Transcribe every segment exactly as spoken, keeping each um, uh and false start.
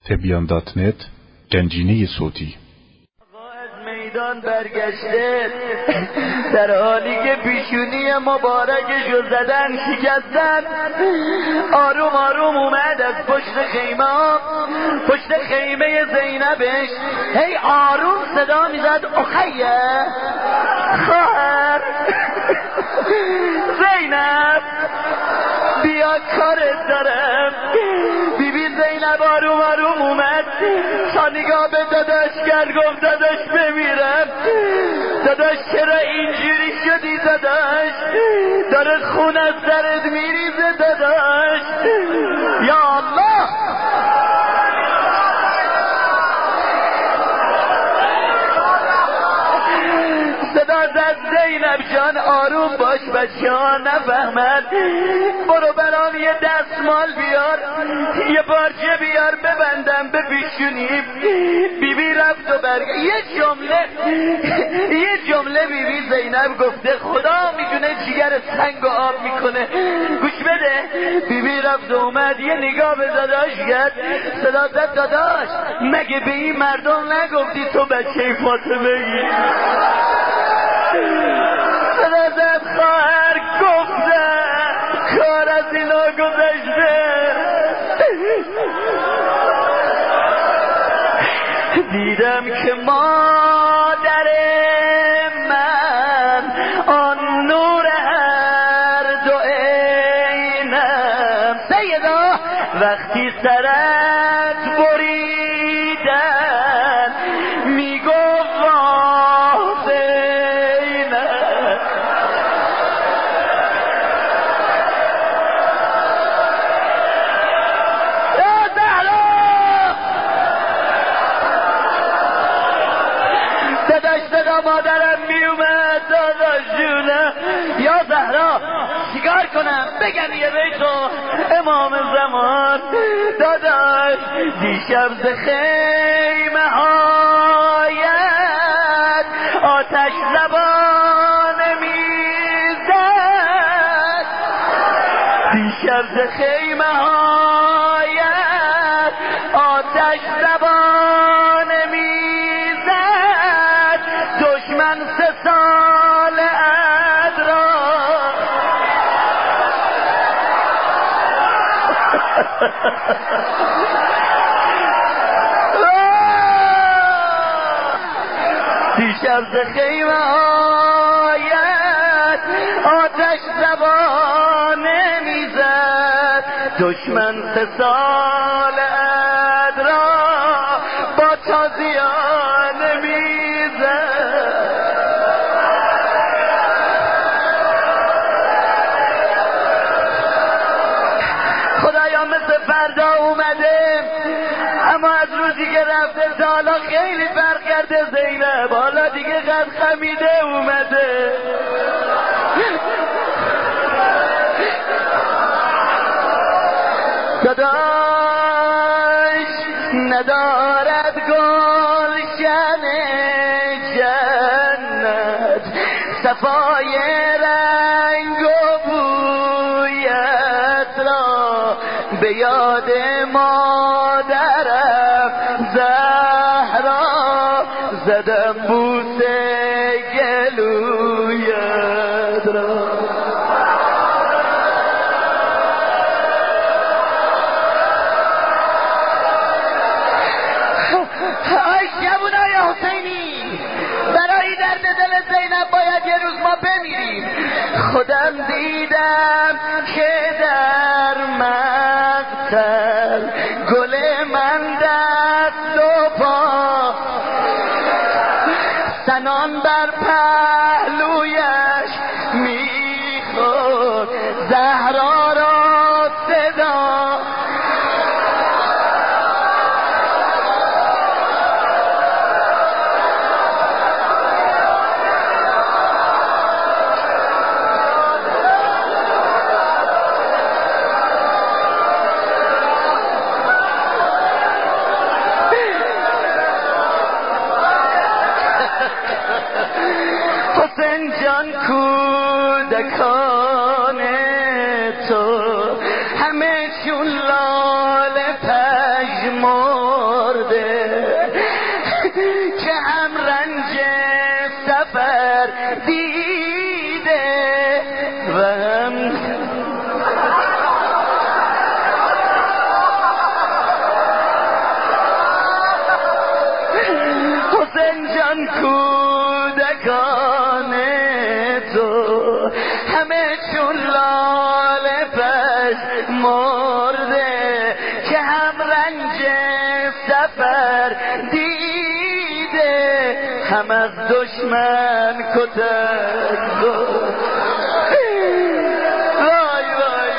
تبیان دات نت گنجینه صوتی. میدان برگشته در حالی که پیشونی مبارکشو زدن شکستن، آروم آروم اومد از پشت خیمه پشت خیمه زینبش هی آروم صدا میزد اخیه خواهر زینب بیا کارت دارم. بی بی زینب آروم آروم اومد تا نگاه به داداش کرد، گفت داداش بمیرم. داداش چرا اینجوری شدی داداش؟ داره خون از سرت میریزه داداش. یا الله صدا زد زینب جان آروم باش بچه ها نفهمن، برو برام یه دستمال بیار یه پارچه بیار ببندم به پیشونیم. بی بی رفت و برگ یه جمله یه جمله بی بی زینب گفته خدا میدونه جگر سنگ و آب میکنه. گوش بده، بی بی رفت و اومد یه نگاه به داداش کرد، صدا زد داداش مگه به این مردم نگفتی تو بچه فاطمه ای؟ صدا خواهر گفته کار از اینا گذشته. دیدم که مادر من آن نور هر دو عینم سیدا وقتی سرت بریدن میگفت مادرم میومد داداش جونه یا زهرا چیکار کنم بگم یه بیتو امام زمان داداش دیشب ز خیمه هایت آتش زبان میزد. دیشب ز خیمه هایت آتش زبان میزد. دشمن سه سال ادرا دیشب ز خیمه هایت آتش زبان میزد. دشمن سه سال ادرا با تازیان میزد. خدایا مثل فردا اومده، اما از روزی که رفته تا حالا خیلی فرق کرده زینب. حالا دیگه قد خمیده اومده. داداش ندارد گلشن جنت صفای رنگ و بویت را به یاد مادرم زهرا زدم بوسه گلویت را. آی جوونای حسینی، برای درد دل زینب باید یه روز ما بمیریم. خودم دیدم که در مقتل گل من دست و پا سنان بر پهلویش میخورد زهرا را صدا. حسین جان کودکان تو همه چون لال پژمرده ایران کودکان تو همه چون لاله پس مرده که هم رنج سفر دیده هم از دشمن کتک زد. وای وای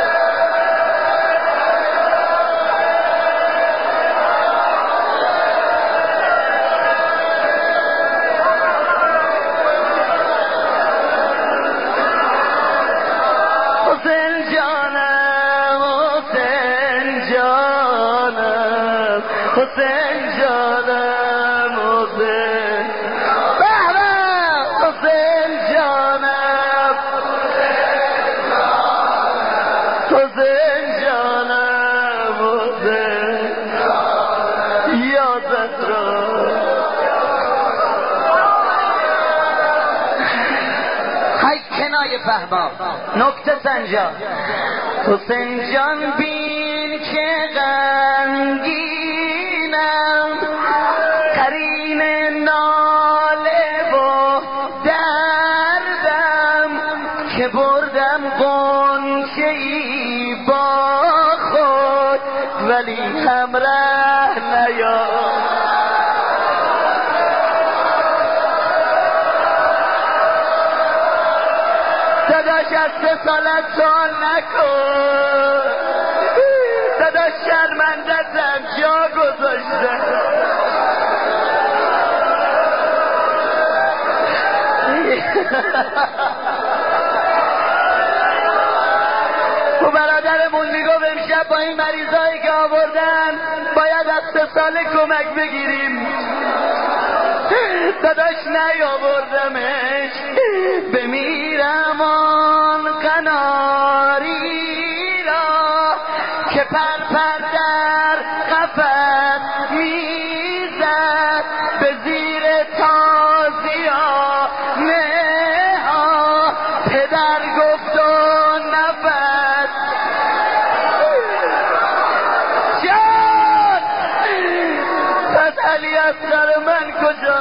حسین جانم حسین جانم حسین جانم حسین حسین جانم حسین جانم حسین یا زهرا های کنای فهما نکته سنجا حسین جان بین که غمگینم قرین ناله و دردم که بردم غنچه‌ای با خود ولی همراه نیام. داداش از سه سالت سوال نکن، داداش شرمندتم جا گذاشتم. و برادرمون میگفت امشب با این مریضایی که آوردن باید از سه ساله کمک بگیریم. داداش نیاوردمش بمیرم آن قناری را که پر پر در قفس میزد به زیر تازیانه ها. پدر گفت و نفس جان پس علی اصغر من کجا؟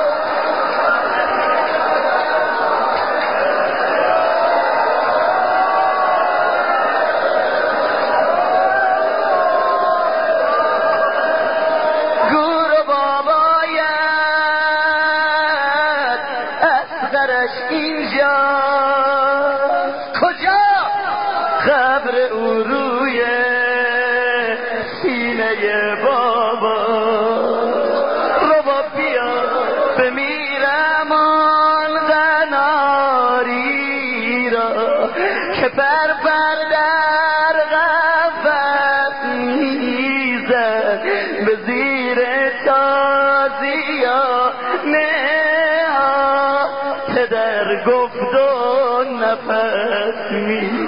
اینجا کجا؟ قبر او روی سینه بابا. ربا بیا بمیرم آن قناری را که پر پر در قفس میزد به زیر تازیانه ها. پدر گفت و نفس می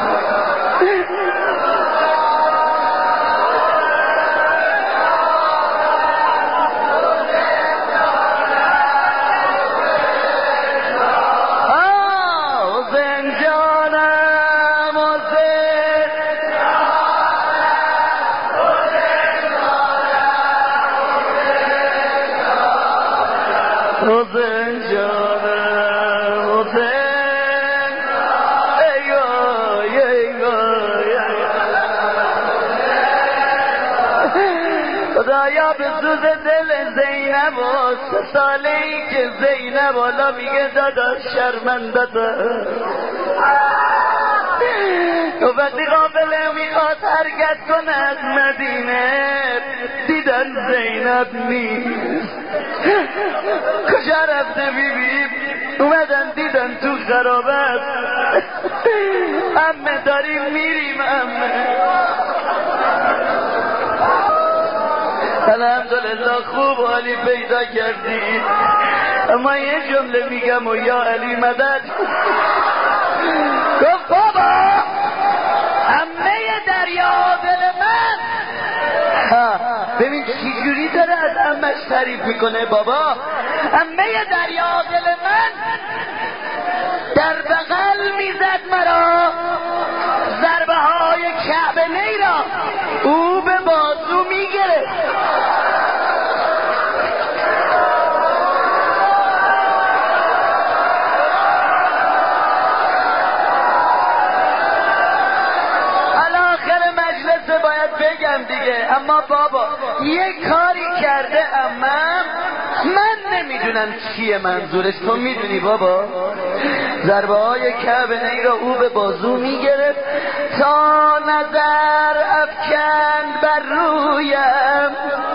حسین جانم حسین حسین جانم حسین ای خدایا به سوز دل زینب و سه ساله ای که زینب حالا میگه داداش شرمندتم. تو وقتی قافله میخواد حرکت کنه از مدینه دیدن زینب نیست. کجا رفته بیبی؟ اومدن دیدن تو خرابت. عمه داریم میریم عمه. الحمدلله خوب علی پیدا کردی، اما یه جمله میگم و یا علی مدد. گفت بابا عمه دریا دل من. ببین چی جوری داره از عمش تعریف میکنه. بابا عمه دریا دل من در بغل میزد مرا ضربه های کعبه نیرا، او به بازو میگرفت. اما بابا یه کاری کرده امم من نمیدونم چیه منظورش. تو میدونی بابا؟ ضربه های کعبه ای را او به بازو میگرفت تا نظر افکند بر رویم،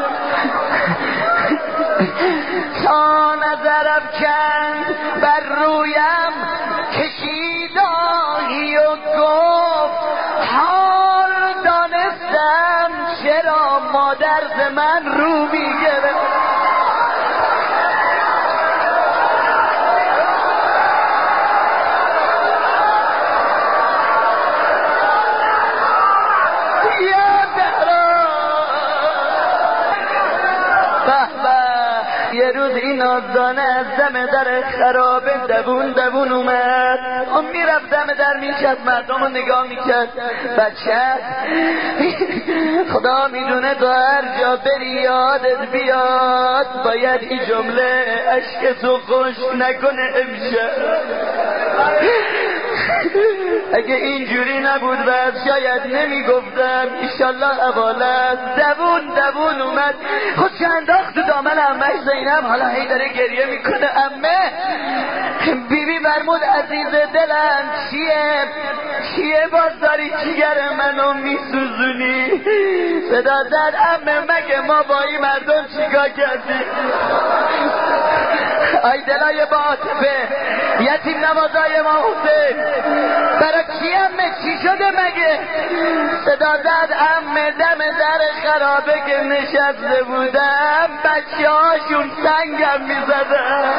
تا نظر افکند بر رویم، کشید آهی و گفت حال دانستم چرا مادر ز من رو میگرفت. یه روز این آزانه از دم در خرابه دوون دوون اومد. اون میرفت دم در میشد مردم رو نگاه میکرد. بچه خدا میدونه تا هر جا بری یادت بیاد باید این جمله اشک تو خوش نکنه امشب. اگه اینجوری نبود بعد شاید نمیگفتم ایشالله حوالت. دوون دوون اومد خودش انداخت تو دامن عمه زینب. حالا هی داره گریه میکنه. عمه بی بی فرمود عزیز دلم چیه چیه باز داری جیگر منو میسوزونی؟ صدا زد عمه مگه ما با این مردم چیکار کردیم؟ ای دلای با عاطفه یتیم نوازای ما حسین برای چی عمه چی شده مگه؟ صدا زد عمه دم در خرابه که نشسته بودم بچه هاشون سنگم میزدن.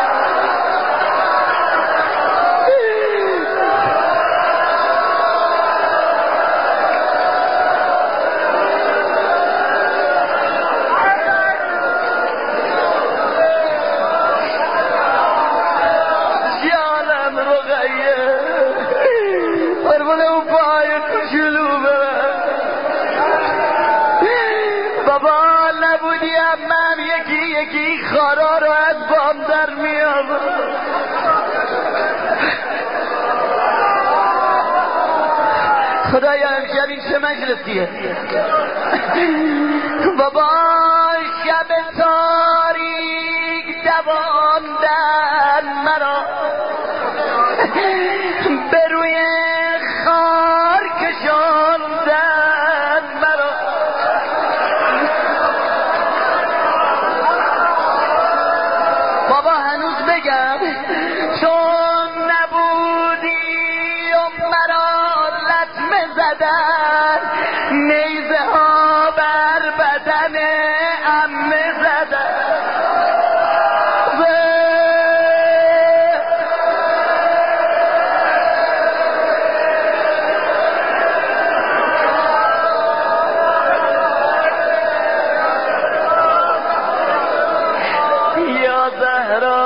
نبودی امم یکی یکی خارا رو از بام در میاد. خدایا امشب این چه مجلسیه؟ بابا شب تاریک دواندن مرا به روی خار کشاندن مرا. بابا هنوز بگم چون نبودی و مرا لطمه زدن نیزه ها بر بدن عمه زدن. یا زهرا